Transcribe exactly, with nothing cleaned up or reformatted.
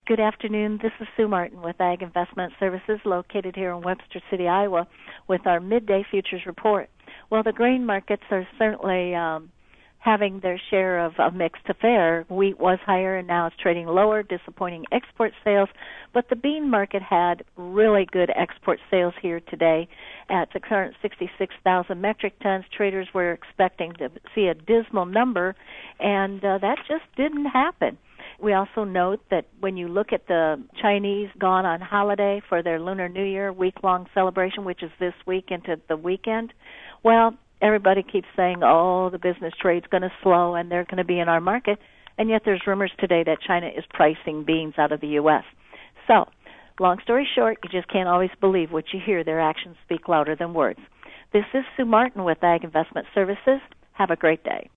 Good afternoon. This is Sue Martin with Ag Investment Services located here in Webster City, Iowa, with our midday futures report. Well, the grain markets are certainly um, having their share of a mixed affair. Wheat was higher and now it's trading lower, disappointing export sales. But the bean market had really good export sales here today at six hundred sixty-six thousand metric tons. Traders were expecting to see a dismal number, and uh, that just didn't happen. We also note that when you look at the Chinese gone on holiday for their Lunar New Year week-long celebration, which is this week into the weekend, well, everybody keeps saying, oh, the business trade's going to slow and they're going to be in our market, and yet there's rumors today that China is pricing beans out of the U S. So, long story short, you just can't always believe what you hear. Their actions speak louder than words. This is Sue Martin with Ag Investment Services. Have a great day.